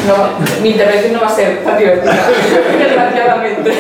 No, mi intervención no va a ser tan divertida, desgraciadamente.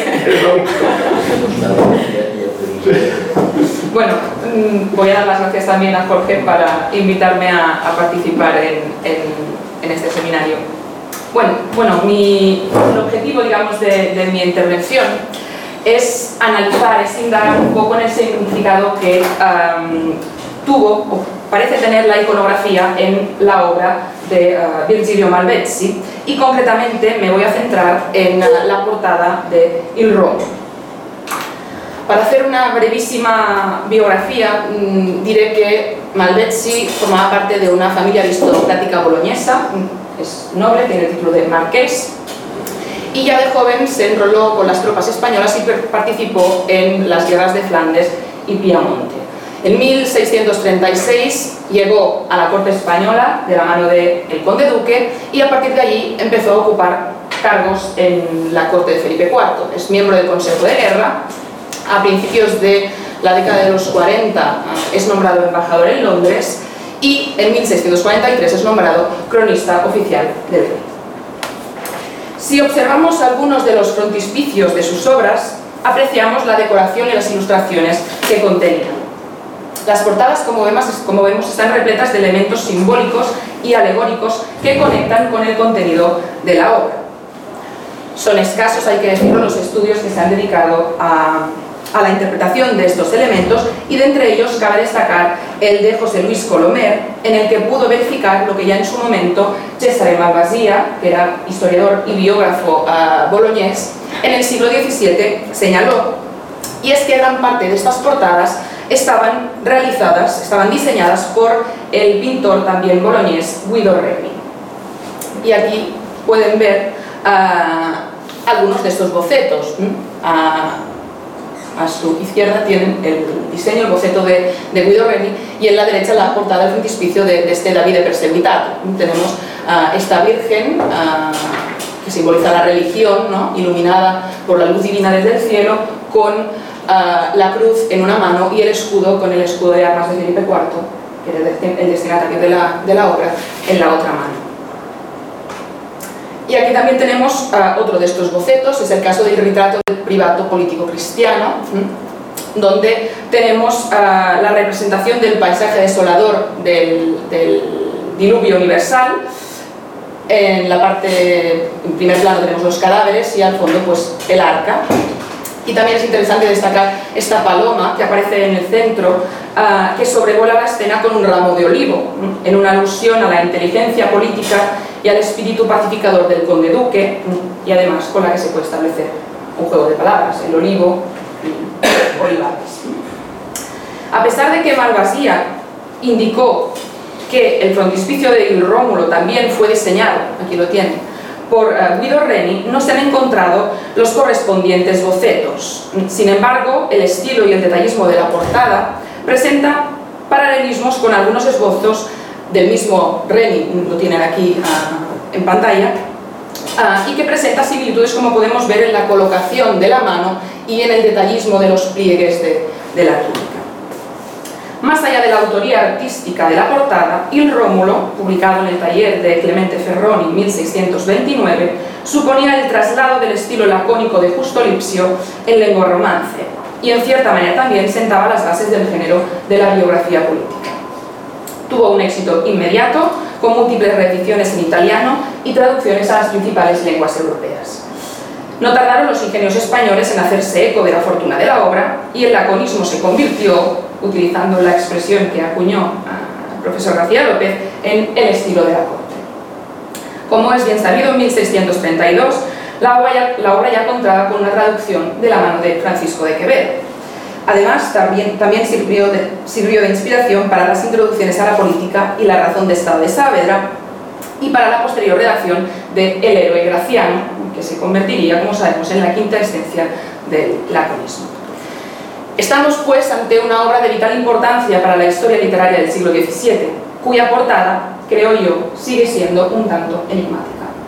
Bueno, voy a dar las gracias también a Jorge para invitarme a participar en este seminario. Bueno, el objetivo, digamos, de mi intervención es analizar, es indagar un poco en el significado que tuvo, o parece tener, la iconografía en la obra de Virgilio Malvezzi, y concretamente me voy a centrar en la portada de Il Rómulo. Para hacer una brevísima biografía, diré que Malvezzi formaba parte de una familia aristocrática boloñesa, es noble, tiene el título de marqués, y ya de joven se enroló con las tropas españolas y participó en las guerras de Flandes y Piamonte. En 1636 llegó a la corte española de la mano del conde duque, y a partir de allí empezó a ocupar cargos en la corte de Felipe IV. Es miembro del Consejo de Guerra. A principios de la década de los 40 es nombrado embajador en Londres, y en 1643 es nombrado cronista oficial del rey. Si observamos algunos de los frontispicios de sus obras, apreciamos la decoración y las ilustraciones que contenían. Las portadas, como vemos, están repletas de elementos simbólicos y alegóricos que conectan con el contenido de la obra. Son escasos, hay que decirlo, los estudios que se han dedicado a la interpretación de estos elementos, y de entre ellos cabe destacar el de José Luis Colomer, en el que pudo verificar lo que ya en su momento Cesare Malvasia, que era historiador y biógrafo boloñés, en el siglo XVII señaló, y es que gran parte de estas portadas estaban diseñadas por el pintor también boloñés Guido Reni. Y aquí pueden ver algunos de estos bocetos. A su izquierda tienen el diseño, el boceto de Guido Reni, y en la derecha la portada del frontispicio de este Davide Perseguitato. Tenemos esta Virgen que simboliza la religión, ¿no?, iluminada por la luz divina desde el cielo, con la cruz en una mano y el escudo, con el escudo de armas de Felipe IV, que era el destinatario de la obra, en la otra mano. Y aquí también tenemos otro de estos bocetos, es el caso del retrato del privato político cristiano, donde tenemos la representación del paisaje desolador del diluvio universal. En la parte, en primer plano, tenemos los cadáveres, y al fondo pues el arca. Y también es interesante destacar esta paloma que aparece en el centro, que sobrevuela la escena con un ramo de olivo, en una alusión a la inteligencia política y al espíritu pacificador del conde duque, y además con la que se puede establecer un juego de palabras, el olivo y olivares. A pesar de que Malvasia indicó que el frontispicio de Il Rómulo también fue diseñado, aquí lo tienen, por Guido Reni, no se han encontrado los correspondientes bocetos. Sin embargo, el estilo y el detallismo de la portada presenta paralelismos con algunos esbozos del mismo Reni, lo tienen aquí en pantalla, y que presenta similitudes, como podemos ver, en la colocación de la mano y en el detallismo de los pliegues de la túnica. Más allá de la autoría artística de la portada, Il Rómulo, publicado en el taller de Clemente Ferroni en 1629, suponía el traslado del estilo lacónico de Justo Lipsio en lengua romance, y en cierta manera también sentaba las bases del género de la biografía política. Tuvo un éxito inmediato, con múltiples reediciones en italiano y traducciones a las principales lenguas europeas. No tardaron los ingenios españoles en hacerse eco de la fortuna de la obra, y el laconismo se convirtió, utilizando la expresión que acuñó el profesor García López, en el estilo de la corte. Como es bien sabido, en 1632 la obra ya contaba con una traducción de la mano de Francisco de Quevedo. Además, también sirvió de inspiración para las introducciones a la política y la razón de Estado de Saavedra, y para la posterior redacción de El héroe Graciano, que se convertiría, como sabemos, en la quinta esencia del laconismo. Estamos, pues, ante una obra de vital importancia para la historia literaria del siglo XVII, cuya portada, creo yo, sigue siendo un tanto enigmática.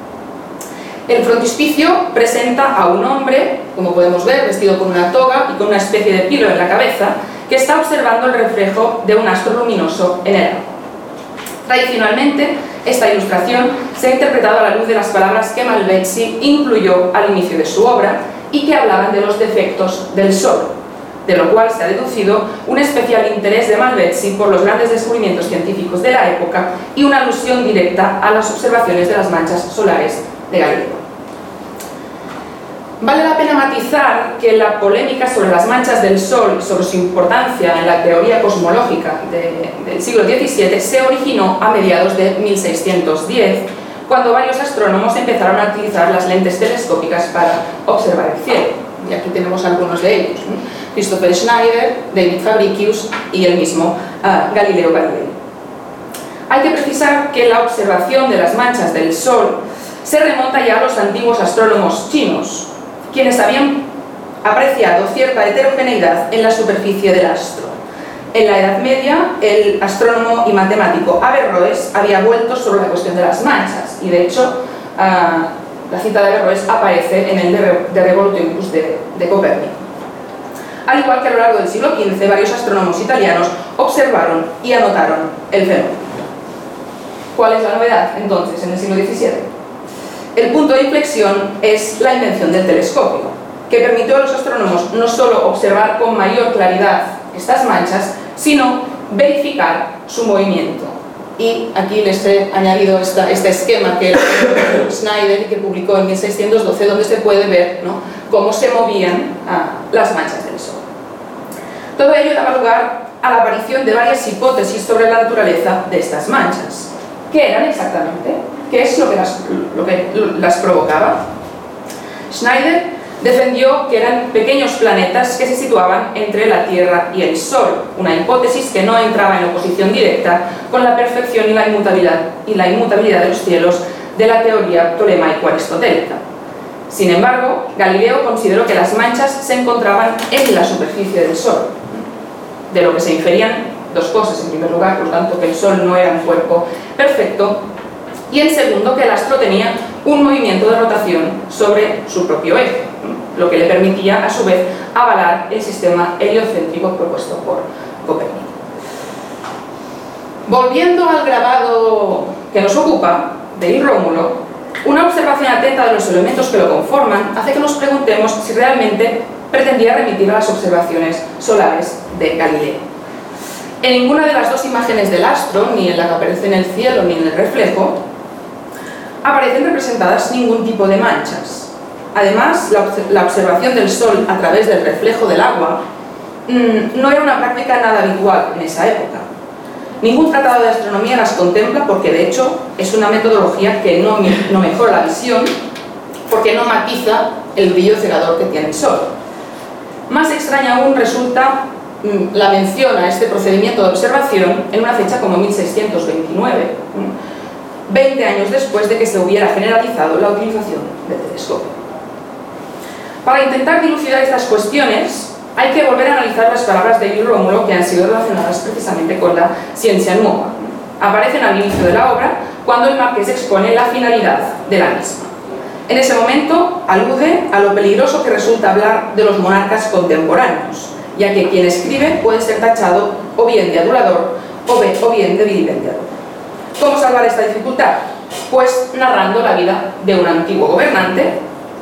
El frontispicio presenta a un hombre, como podemos ver, vestido con una toga y con una especie de pilo en la cabeza, que está observando el reflejo de un astro luminoso en el agua. Tradicionalmente, Esta ilustración se ha interpretado a la luz de las palabras que Malvezzi incluyó al inicio de su obra y que hablaban de los defectos del Sol, de lo cual se ha deducido un especial interés de Malvezzi por los grandes descubrimientos científicos de la época y una alusión directa a las observaciones de las manchas solares de Galileo. Vale la pena matizar que la polémica sobre las manchas del Sol y sobre su importancia en la teoría cosmológica del siglo XVII se originó a mediados de 1610, cuando varios astrónomos empezaron a utilizar las lentes telescópicas para observar el cielo. Y aquí tenemos algunos de ellos, ¿no? Christopher Schneider, David Fabricius y el mismo Galileo Galilei. Hay que precisar que la observación de las manchas del Sol se remonta ya a los antiguos astrónomos chinos, quienes habían apreciado cierta heterogeneidad en la superficie del astro. En la Edad Media, el astrónomo y matemático Averroes había vuelto sobre la cuestión de las manchas, y de hecho, la cita de Averroes aparece en el De Revolutionibus de Copérnico. Al igual que a lo largo del siglo XV, varios astrónomos italianos observaron y anotaron el fenómeno. ¿Cuál es la novedad, entonces, en el siglo XVII? El punto de inflexión es la invención del telescopio, que permitió a los astrónomos no solo observar con mayor claridad estas manchas, sino verificar su movimiento. Y aquí les he añadido este esquema que Schneider que publicó en 1612, donde se puede ver, ¿no?, cómo se movían las manchas del Sol. Todo ello daba lugar a la aparición de varias hipótesis sobre la naturaleza de estas manchas. ¿Qué eran exactamente? ¿Qué es lo que las provocaba? Schneider defendió que eran pequeños planetas que se situaban entre la Tierra y el Sol, una hipótesis que no entraba en oposición directa con la perfección y la inmutabilidad de los cielos de la teoría ptolemaico-aristotélica. Sin embargo, Galileo consideró que las manchas se encontraban en la superficie del Sol, de lo que se inferían dos cosas. En primer lugar, por tanto, que el Sol no era un cuerpo perfecto, y en segundo, que el astro tenía un movimiento de rotación sobre su propio eje, lo que le permitía a su vez avalar el sistema heliocéntrico propuesto por Copérnico. Volviendo al grabado que nos ocupa, de I. Rómulo, una observación atenta de los elementos que lo conforman hace que nos preguntemos si realmente pretendía remitir a las observaciones solares de Galileo. En ninguna de las dos imágenes del astro, ni en la que aparece en el cielo ni en el reflejo, aparecen representadas ningún tipo de manchas. Además, la observación del Sol a través del reflejo del agua no era una práctica nada habitual en esa época. Ningún tratado de astronomía las contempla porque, de hecho, es una metodología que no mejora la visión, porque no matiza el brillo cegador que tiene el Sol. Más extraña aún resulta la mención a este procedimiento de observación en una fecha como 1629, 20 años después de que se hubiera generalizado la utilización del telescopio. Para intentar dilucidar estas cuestiones, hay que volver a analizar las palabras de I. Rómulo que han sido relacionadas precisamente con la ciencia nueva. Aparecen al inicio de la obra cuando el marqués expone la finalidad de la misma. En ese momento alude a lo peligroso que resulta hablar de los monarcas contemporáneos, ya que quien escribe puede ser tachado o bien de adulador o bien de vilipendiador. ¿Cómo salvar esta dificultad? Pues narrando la vida de un antiguo gobernante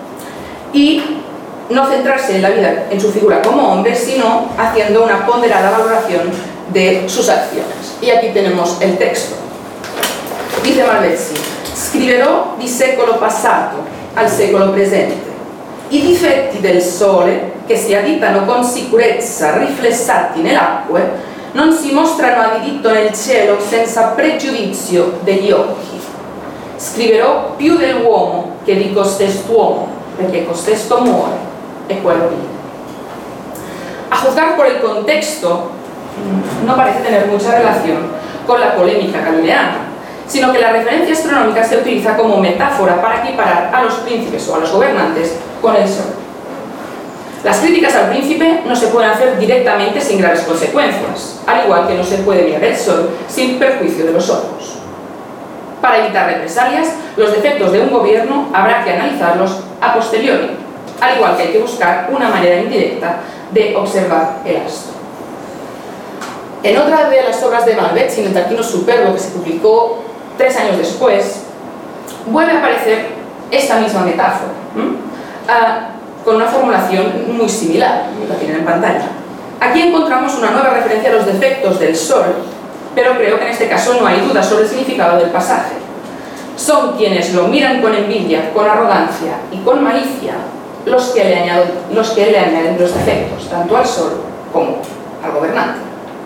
y no centrarse en la vida, en su figura como hombre, sino haciendo una ponderada valoración de sus acciones. Y aquí tenemos el texto. Dice Malvezzi: scriverò di secolo passato al secolo presente. I difetti del Sole, che si additano con sicurezza riflessati nell'acque, non si mostrano a diritto nel cielo senza pregiudizio degli occhi. Scriverò più dell'uomo che di costest'uomo, perché costesto muore e quello vive. A juzgar por el contexto, no parece tener mucha relación con la polémica galileana, sino que la referencia astronómica se utiliza como metáfora para equiparar a los príncipes o a los gobernantes con el Sol. Las críticas al príncipe no se pueden hacer directamente sin graves consecuencias, al igual que no se puede mirar el Sol sin perjuicio de los ojos. Para evitar represalias, los defectos de un gobierno habrá que analizarlos a posteriori, al igual que hay que buscar una manera indirecta de observar el astro. En otra de las obras de Malvezzi, en el Tarquino Superbo, que se publicó 3 años después, vuelve a aparecer esta misma metáfora, con una formulación muy similar, la tienen en pantalla. Aquí encontramos una nueva referencia a los defectos del Sol, pero creo que en este caso no hay duda sobre el significado del pasaje. Son quienes lo miran con envidia, con arrogancia y con malicia los que le añaden los defectos, tanto al Sol como al gobernante.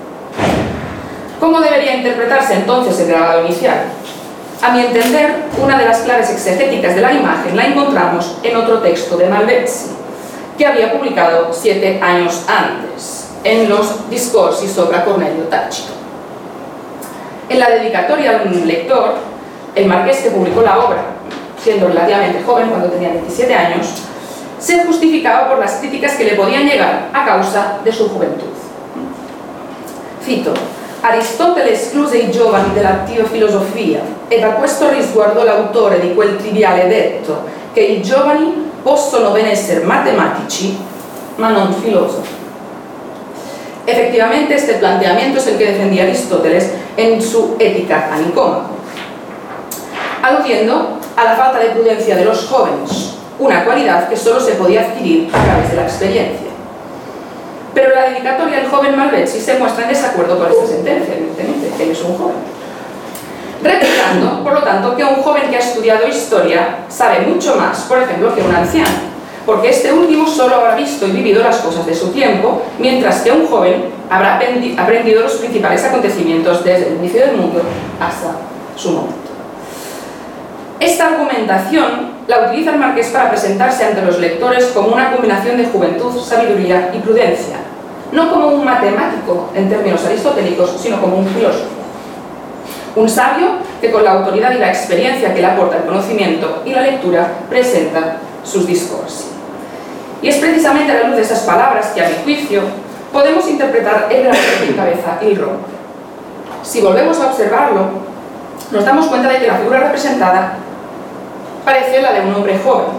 ¿Cómo debería interpretarse entonces el grabado inicial? A mi entender, una de las claves exegéticas de la imagen la encontramos en otro texto de Malvezzi, que había publicado 7 años antes, en los Discorsi sopra Cornelio Tácito. En la dedicatoria a un lector, el marqués que publicó la obra, siendo relativamente joven, cuando tenía 27 años, se justificaba por las críticas que le podían llegar a causa de su juventud. Cito: Aristotele escluse i giovani dell'attiva filosofia e da questo risguardò l'autore di quel triviale detto che i giovani possono ben essere matematici ma non filosofi. Efectivamente, este planteamiento es el que defendía Aristóteles en su Ética a Nicómaco, aludiendo a la falta de prudencia de los jóvenes, una cualidad que solo se podía adquirir a través de la experiencia. Pero en la dedicatoria el joven Malvezzi se muestra en desacuerdo con esta sentencia, evidentemente, él es un joven. Recordando, por lo tanto, que un joven que ha estudiado historia sabe mucho más, por ejemplo, que un anciano, porque este último solo habrá visto y vivido las cosas de su tiempo, mientras que un joven habrá aprendido los principales acontecimientos desde el inicio del mundo hasta su momento. Esta argumentación la utiliza el marqués para presentarse ante los lectores como una combinación de juventud, sabiduría y prudencia, no como un matemático en términos aristotélicos, sino como un filósofo. Un sabio que con la autoridad y la experiencia que le aporta el conocimiento y la lectura presenta sus discursos. Y es precisamente a la luz de esas palabras que, a mi juicio, podemos interpretar el grabado que encabeza el rompe. Si volvemos a observarlo, nos damos cuenta de que la figura representada parece la de un hombre joven,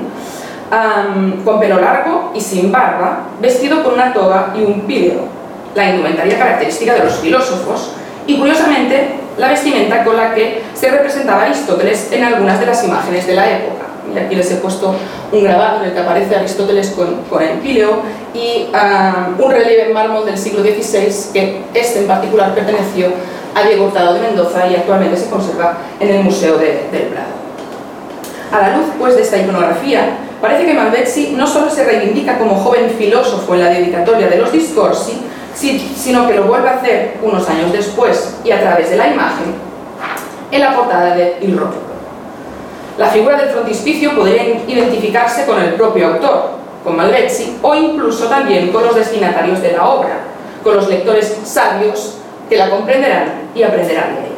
con pelo largo y sin barba, vestido con una toga y un píleo, la indumentaria característica de los filósofos, y curiosamente la vestimenta con la que se representaba Aristóteles en algunas de las imágenes de la época. Y aquí les he puesto un grabado en el que aparece Aristóteles con el píleo y un relieve en mármol del siglo XVI, que este en particular perteneció a Diego Hurtado de Mendoza y actualmente se conserva en el Museo del Prado. A la luz, pues, de esta iconografía, parece que Malvezzi no solo se reivindica como joven filósofo en la dedicatoria de los Discorsi, sino que lo vuelve a hacer unos años después y a través de la imagen en la portada de Il Rompe. La figura del frontispicio podría identificarse con el propio autor, con Malvezzi, o incluso también con los destinatarios de la obra, con los lectores sabios que la comprenderán y aprenderán de ella.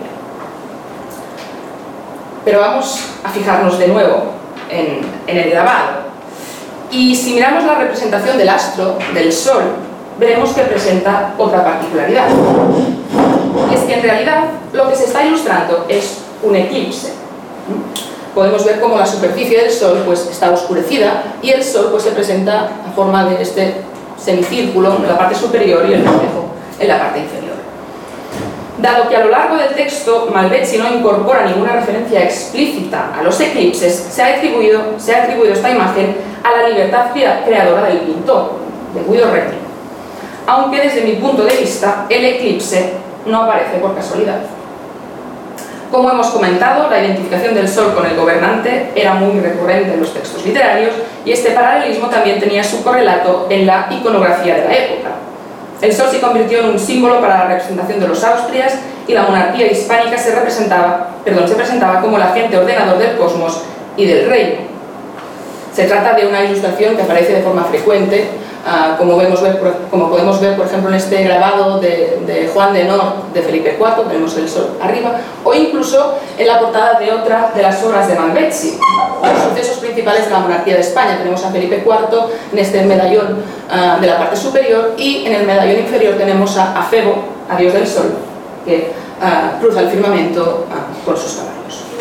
Pero vamos a fijarnos de nuevo en el grabado. Y si miramos la representación del astro, del Sol, veremos que presenta otra particularidad. Y es que en realidad lo que se está ilustrando es un eclipse. Podemos ver cómo la superficie del Sol pues, está oscurecida y el Sol pues, se presenta a forma de este semicírculo en la parte superior y el reflejo en la parte inferior. Dado que a lo largo del texto Malvezzi no incorpora ninguna referencia explícita a los eclipses, se ha atribuido esta imagen a la libertad creadora del pintor, de Guido Reni. Aunque desde mi punto de vista el eclipse no aparece por casualidad. Como hemos comentado, la identificación del Sol con el gobernante era muy recurrente en los textos literarios y este paralelismo también tenía su correlato en la iconografía de la época. El Sol se convirtió en un símbolo para la representación de los Austrias y la monarquía hispánica se presentaba como el agente ordenador del cosmos y del reino. Se trata de una ilustración que aparece de forma frecuente, como podemos ver, por ejemplo, en este grabado de Juan de Nort de Felipe IV, tenemos el Sol arriba, o incluso en la portada de otra de las obras de Malvezzi, los sucesos principales de la monarquía de España. Tenemos a Felipe IV en este medallón de la parte superior y en el medallón inferior tenemos a Febo, a Dios del Sol, que cruza el firmamento con sus caballos.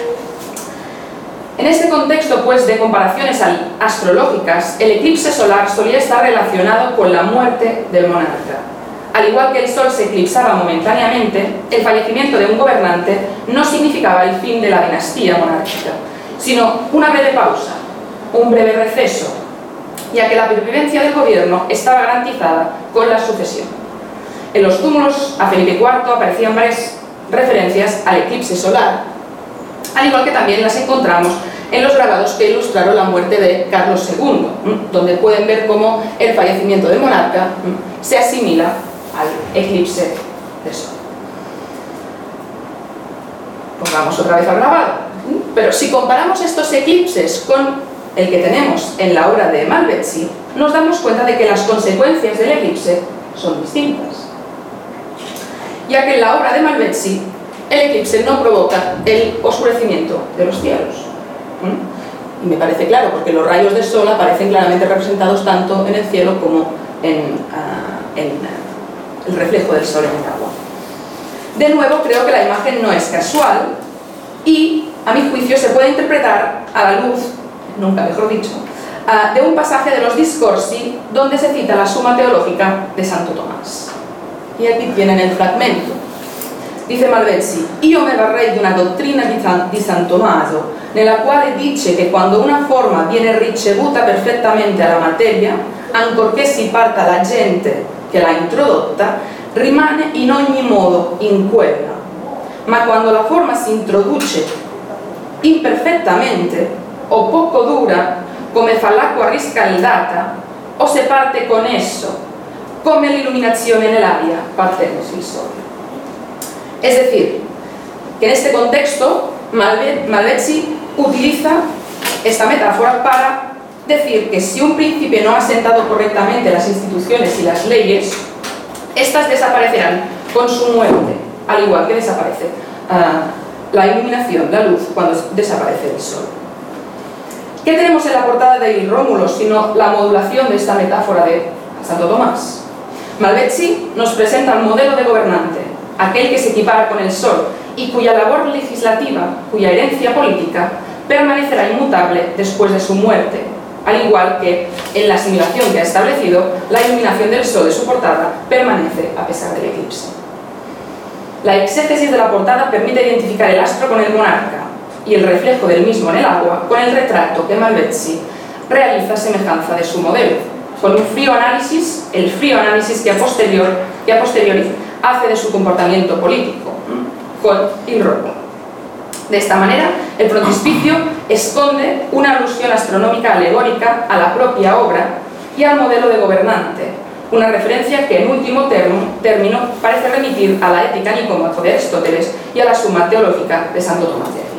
En este contexto, pues, de comparaciones astrológicas, el eclipse solar solía estar relacionado con la muerte del monarca. Al igual que el Sol se eclipsaba momentáneamente, el fallecimiento de un gobernante no significaba el fin de la dinastía monárquica, sino una breve pausa, un breve receso, ya que la pervivencia del gobierno estaba garantizada con la sucesión. En los túmulos a Felipe IV aparecían varias referencias al eclipse solar, al igual que también las encontramos en los grabados que ilustraron la muerte de Carlos II, donde pueden ver cómo el fallecimiento del monarca se asimila al eclipse del Sol. Pongamos otra vez al grabado. Pero si comparamos estos eclipses con el que tenemos en la obra de Malvezzi, nos damos cuenta de que las consecuencias del eclipse son distintas. Ya que en la obra de Malvezzi el eclipse no provoca el oscurecimiento de los cielos. Y me parece claro, porque los rayos del Sol aparecen claramente representados tanto en el cielo como en el reflejo del Sol en el agua. De nuevo, creo que la imagen no es casual y, a mi juicio, se puede interpretar a la luz, nunca mejor dicho, de un pasaje de los Discorsi donde se cita la Summa Teologica de Santo Tomás. Y aquí tienen el fragmento. Dice Malvezzi: io me varrei di una dottrina di San Tommaso, nella quale dice che quando una forma viene ricevuta perfettamente alla materia, ancorché si parta la gente che l'ha introdotta, rimane in ogni modo in quella. Ma quando la forma si introduce imperfettamente o poco dura, come fa l'acqua riscaldata, o se parte con esso, come l'illuminazione nell'aria partendo sul sole. Es decir, que en este contexto Malvezzi utiliza esta metáfora para decir que si un príncipe no ha asentado correctamente las instituciones y las leyes, estas desaparecerán con su muerte, al igual que desaparece la iluminación, la luz, cuando desaparece el Sol. ¿Qué tenemos en la portada de Il Rómulo sino la modulación de esta metáfora de Santo Tomás? Malvezzi nos presenta un modelo de gobernante, aquel que se equipara con el Sol y cuya labor legislativa, cuya herencia política, permanecerá inmutable después de su muerte, al igual que en la asimilación que ha establecido, la iluminación del Sol de su portada permanece a pesar del eclipse. La exégesis de la portada permite identificar el astro con el monarca y el reflejo del mismo en el agua con el retrato que Malvezzi realiza a semejanza de su modelo, con un frío análisis, el frío análisis que a posteriori hace de su comportamiento político, con Il Rómulo. De esta manera, el frontispicio esconde una alusión astronómica alegórica a la propia obra y al modelo de gobernante, una referencia que en último término parece remitir a la Ética Nicómaco de Aristóteles y a la Summa Teológica de Santo Tomás de Aquino.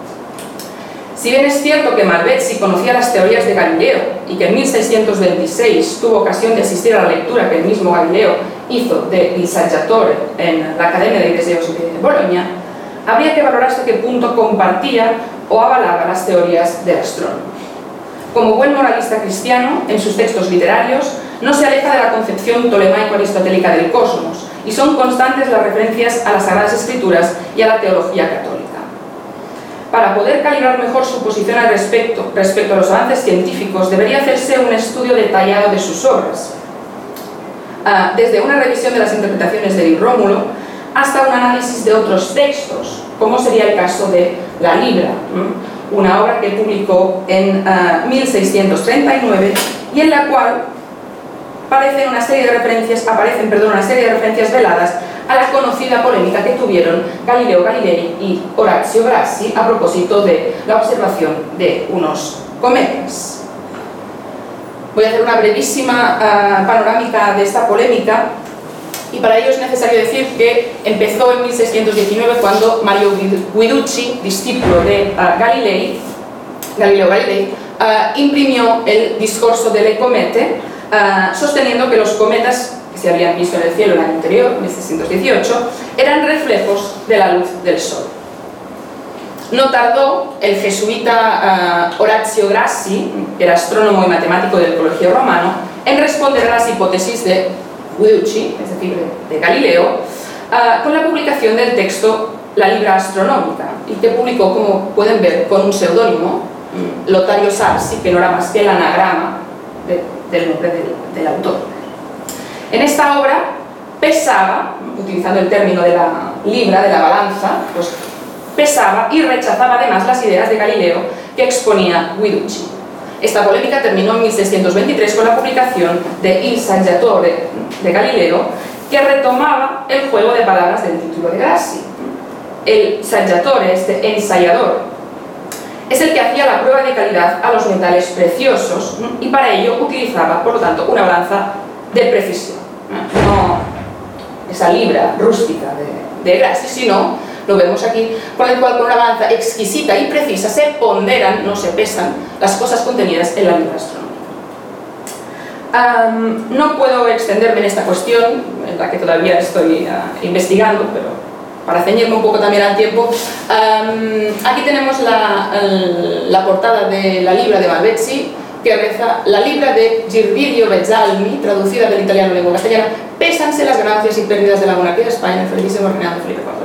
Si bien es cierto que Malvezzi conocía las teorías de Galileo y que en 1626 tuvo ocasión de asistir a la lectura que el mismo Galileo hizo de Il Saggiatore en la Academia de Deseos de Bolonia, habría que valorar hasta qué punto compartía o avalaba las teorías del astrónomo. Como buen moralista cristiano, en sus textos literarios no se aleja de la concepción tolemaico-aristotélica del cosmos y son constantes las referencias a las Sagradas Escrituras y a la teología católica. Para poder calibrar mejor su posición al respecto a los avances científicos, debería hacerse un estudio detallado de sus obras, desde una revisión de las interpretaciones de Il Rómulo hasta un análisis de otros textos, como sería el caso de La Libra, una obra que publicó en 1639 y en la cual aparecen una serie de referencias veladas a la conocida polémica que tuvieron Galileo Galilei y Orazio Grassi a propósito de la observación de unos cometas. Voy a hacer una brevísima panorámica de esta polémica y para ello es necesario decir que empezó en 1619 cuando Mario Guiducci, discípulo de Galileo Galilei, imprimió el Discorso delle Comete, sosteniendo que los cometas que se habían visto en el cielo el año anterior, 1618, eran reflejos de la luz del Sol. No tardó el jesuita Orazio Grassi, que era astrónomo y matemático del Colegio Romano, en responder a las hipótesis de Guiducci, es decir, de Galileo, con la publicación del texto La Libra Astronómica, y que publicó, como pueden ver, con un seudónimo, Lotario Sarsi, que no era más que el anagrama del nombre del autor. En esta obra pesaba, utilizando el término de la libra, de la balanza, pues pesaba y rechazaba además las ideas de Galileo que exponía Guiducci. Esta polémica terminó en 1623 con la publicación de Il Saggiatore de Galileo, que retomaba el juego de palabras del título de Grassi. El Saggiatore, este ensayador, es el que hacía la prueba de calidad a los metales preciosos y para ello utilizaba, por lo tanto, una balanza de precisión. No esa libra rústica de Grassi, sino, lo vemos aquí, con el cual con una balanza exquisita y precisa se ponderan, no se pesan, las cosas contenidas en la libra astronómica. No puedo extenderme en esta cuestión, en la que todavía estoy investigando, pero para ceñirme un poco también al tiempo, aquí tenemos la portada de la libra de Malvezzi, que reza: la libra de Girvilio Bezzalmi, traducida del italiano a lengua castellana, pésanse las ganancias y pérdidas de la monarquía de España en el felicísimo reinado de Felipe IV.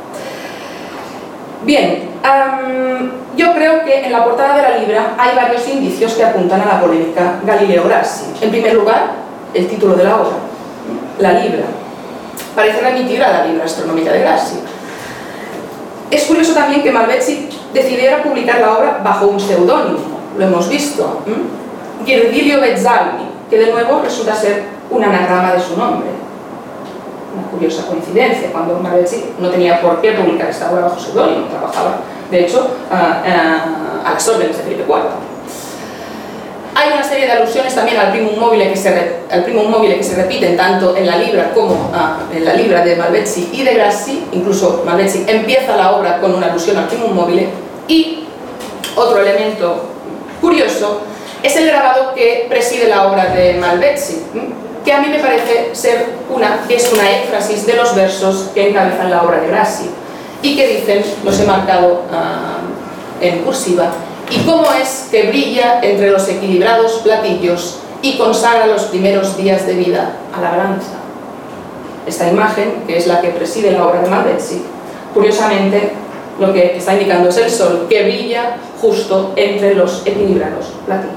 Bien, yo creo que en la portada de la libra hay varios indicios que apuntan a la polémica Galileo-Grassi. En primer lugar, el título de la obra, la libra, parece remitir a la libra astronómica de Grassi. Es curioso también que Malvezzi decidiera publicar la obra bajo un seudónimo, lo hemos visto, Girvilio Bezzalmi, que de nuevo resulta ser un anagrama de su nombre. Una curiosa coincidencia, cuando Malvezzi no tenía por qué publicar esta obra bajo seudónimo, trabajaba, de hecho, a las órdenes de Felipe IV. Hay una serie de alusiones también al primum mobile que se repiten tanto en la libra como en la libra de Malvezzi y de Grassi. Incluso Malvezzi empieza la obra con una alusión al primum mobile. Y otro elemento curioso es el grabado que preside la obra de Malvezzi, que a mí me parece ser una éfrasis de los versos que encabezan la obra de Grassi y que dicen, los he marcado en cursiva: y cómo es que brilla entre los equilibrados platillos y consagra los primeros días de vida a la balanza. Esta imagen, que es la que preside la obra de Malvezzi, curiosamente lo que está indicando es el sol que brilla justo entre los equilibrados platillos.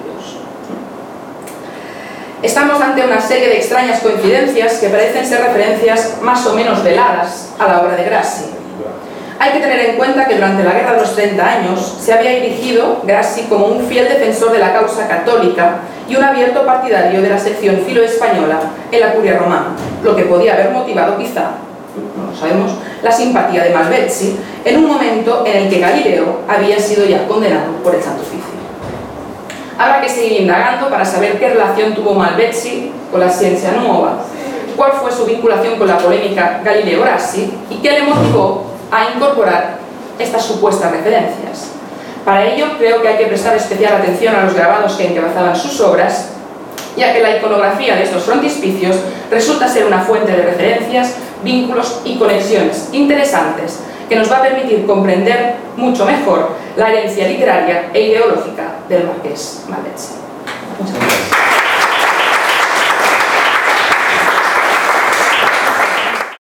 Estamos ante una serie de extrañas coincidencias que parecen ser referencias más o menos veladas a la obra de Grassi. Hay que tener en cuenta que durante la Guerra de los 30 años se había erigido Grassi como un fiel defensor de la causa católica y un abierto partidario de la sección filo-española en la Curia romana, lo que podía haber motivado quizá, no lo sabemos, la simpatía de Malvezzi en un momento en el que Galileo había sido ya condenado por el Santo Oficio. Habrá que seguir indagando para saber qué relación tuvo Malvezzi con la Scienza Nuova, cuál fue su vinculación con la polémica Galileo-Grassi y qué le motivó a incorporar estas supuestas referencias. Para ello creo que hay que prestar especial atención a los grabados que encabezaban sus obras, ya que la iconografía de estos frontispicios resulta ser una fuente de referencias, vínculos y conexiones interesantes que nos va a permitir comprender mucho mejor la herencia literaria e ideológica del marqués Malvezzi.